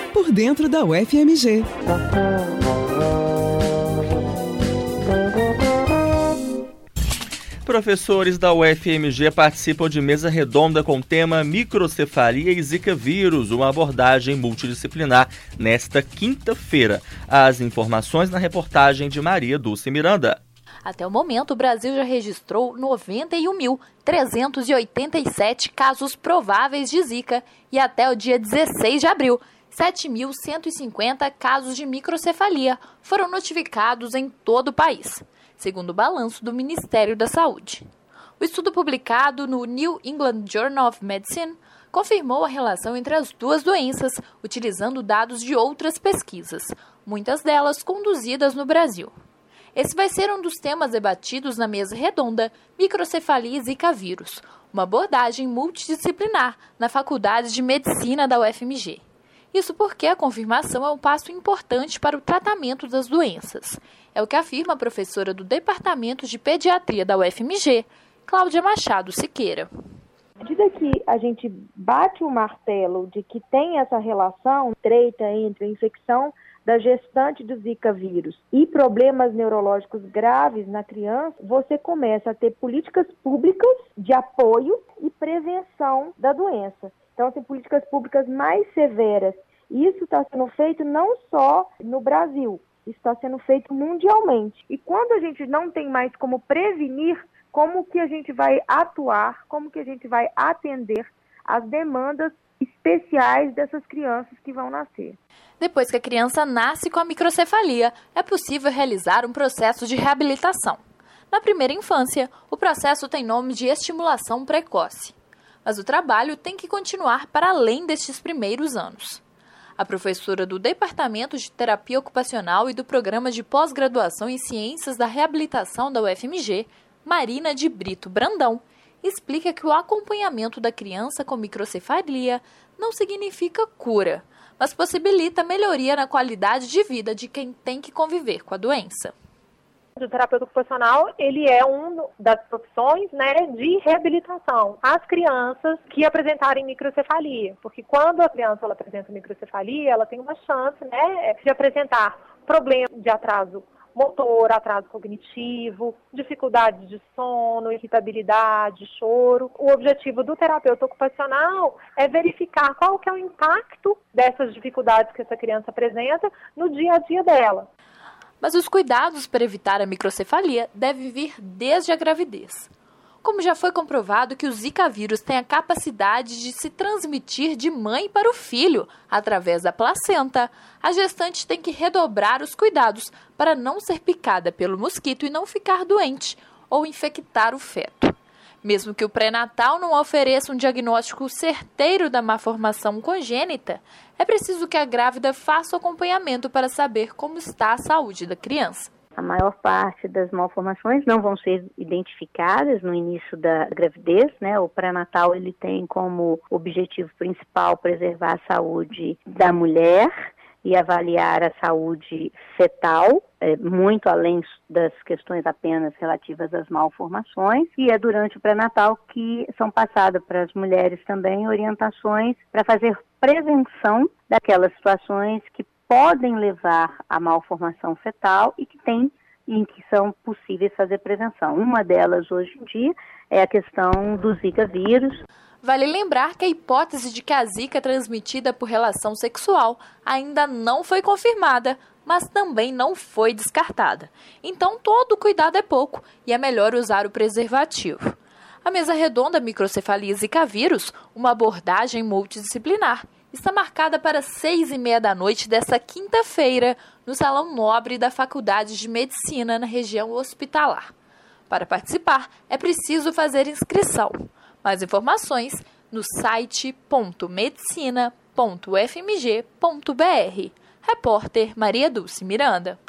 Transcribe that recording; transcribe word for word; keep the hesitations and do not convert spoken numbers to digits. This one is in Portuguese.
por dentro da U F M G. Professores da U F M G participam de mesa redonda com o tema Microcefalia e Zika vírus, uma abordagem multidisciplinar, nesta quinta-feira. As informações na reportagem de Maria Dulce Miranda. Até o momento, o Brasil já registrou noventa e um mil, trezentos e oitenta e sete casos prováveis de Zika e até o dia dezesseis de abril, sete mil cento e cinquenta casos de microcefalia foram notificados em todo o país, segundo o balanço do Ministério da Saúde. O estudo publicado no New England Journal of Medicine confirmou a relação entre as duas doenças, utilizando dados de outras pesquisas, muitas delas conduzidas no Brasil. Esse vai ser um dos temas debatidos na mesa redonda Microcefalia e Zika vírus, uma abordagem multidisciplinar na Faculdade de Medicina da U F M G. Isso porque a confirmação é um passo importante para o tratamento das doenças. É o que afirma a professora do Departamento de Pediatria da U F M G, Cláudia Machado Siqueira. À medida que a gente bate o martelo de que tem essa relação estreita entre a infecção da gestante do Zika vírus e problemas neurológicos graves na criança, você começa a ter políticas públicas de apoio e prevenção da doença. Então, tem políticas públicas mais severas. E isso está sendo feito não só no Brasil, isso está sendo feito mundialmente. E quando a gente não tem mais como prevenir, como que a gente vai atuar, como que a gente vai atender as demandas especiais dessas crianças que vão nascer. Depois que a criança nasce com a microcefalia, é possível realizar um processo de reabilitação. Na primeira infância, o processo tem nome de estimulação precoce. Mas o trabalho tem que continuar para além destes primeiros anos. A professora do Departamento de Terapia Ocupacional e do Programa de Pós-Graduação em Ciências da Reabilitação da U F M G, Marina de Brito Brandão, explica que o acompanhamento da criança com microcefalia não significa cura, mas possibilita melhoria na qualidade de vida de quem tem que conviver com a doença. O terapeuta ocupacional, ele é uma das profissões, né, de reabilitação às crianças que apresentarem microcefalia, porque quando a criança ela apresenta microcefalia, ela tem uma chance, né, de apresentar problemas de atraso motor, atraso cognitivo, dificuldade de sono, irritabilidade, choro. O objetivo do terapeuta ocupacional é verificar qual que é o impacto dessas dificuldades que essa criança apresenta no dia a dia dela. Mas os cuidados para evitar a microcefalia devem vir desde a gravidez. Como já foi comprovado que o Zika vírus tem a capacidade de se transmitir de mãe para o filho através da placenta, a gestante tem que redobrar os cuidados para não ser picada pelo mosquito e não ficar doente ou infectar o feto. Mesmo que o pré-natal não ofereça um diagnóstico certeiro da malformação congênita, é preciso que a grávida faça o acompanhamento para saber como está a saúde da criança. A maior parte das malformações não vão ser identificadas no início da gravidez, né? O pré-natal ele tem como objetivo principal preservar a saúde da mulher e avaliar a saúde fetal, é, muito além das questões apenas relativas às malformações. E é durante o pré-natal que são passadas para as mulheres também orientações para fazer prevenção daquelas situações que podem levar à malformação fetal e que tem em que são possíveis fazer prevenção. Uma delas hoje em dia é a questão do Zika vírus. Vale lembrar que a hipótese de que a Zika é transmitida por relação sexual ainda não foi confirmada, mas também não foi descartada. Então todo cuidado é pouco e é melhor usar o preservativo. A mesa redonda Microcefalia e Zika vírus, uma abordagem multidisciplinar, está marcada para seis e meia da noite desta quinta-feira, no Salão Nobre da Faculdade de Medicina, na região hospitalar. Para participar, é preciso fazer inscrição. Mais informações no site ponto medicina ponto u f m g ponto b r. Repórter Maria Dulce Miranda.